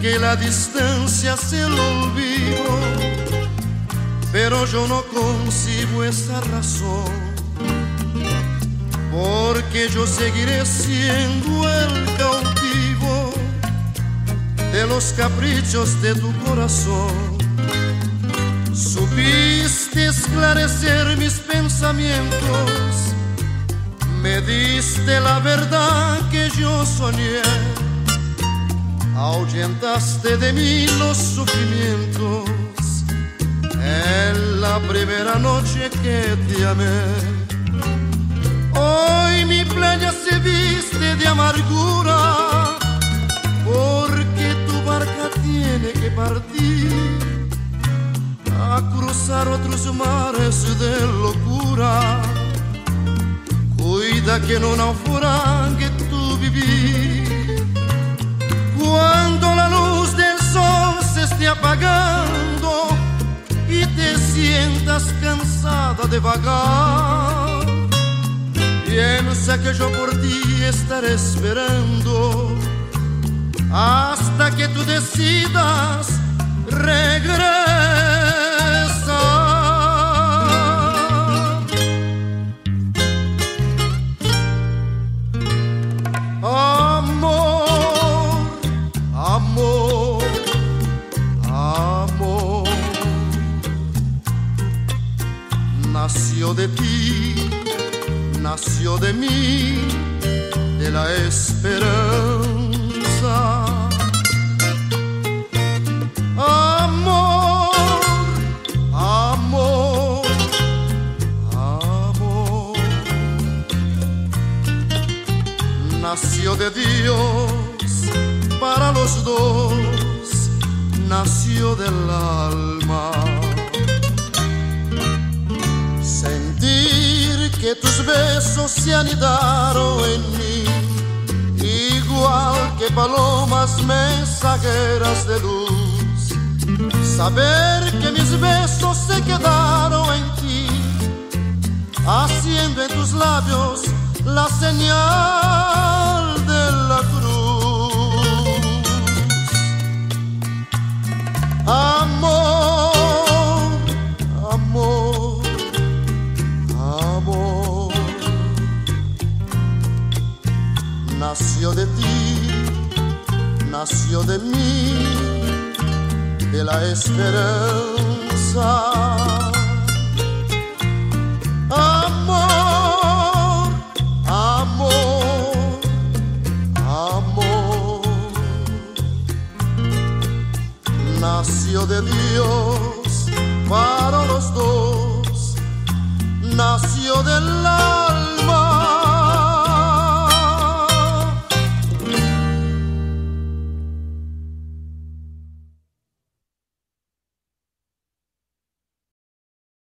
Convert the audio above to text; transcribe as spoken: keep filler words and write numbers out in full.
que la distancia sea el olvido, pero yo no concibo esa razón, porque yo seguiré siendo el cautivo de los caprichos de tu corazón. Supiste esclarecer mis pensamientos, me diste la verdad que yo soñé, ahuyentaste de mí los sufrimientos en la primera noche que te amé. Hoy mi playa se viste de amargura, porque tu barca tiene que partir a cruzar otros mares de locura. Cuida que no naufrague tu vivir. Cuando la luz del sol se esté apagando y te sientas cansada de vagar, piensa que yo por ti estaré esperando hasta que tú decidas regresar. Amor, amor, amor, nació de ti, nació de mí, de la esperanza. Amor, amor, amor, nació de Dios para los dos, nació del alma. Sentir que tus besos se anidaron en mí, igual que palomas mensajeras de luz. Saber que mis besos se quedaron en ti, haciendo en tus labios la señal de la cruz. Amor, amor, amor, nació de ti, nació de mí, de la esperanza. Amor, amor, amor, nació de Dios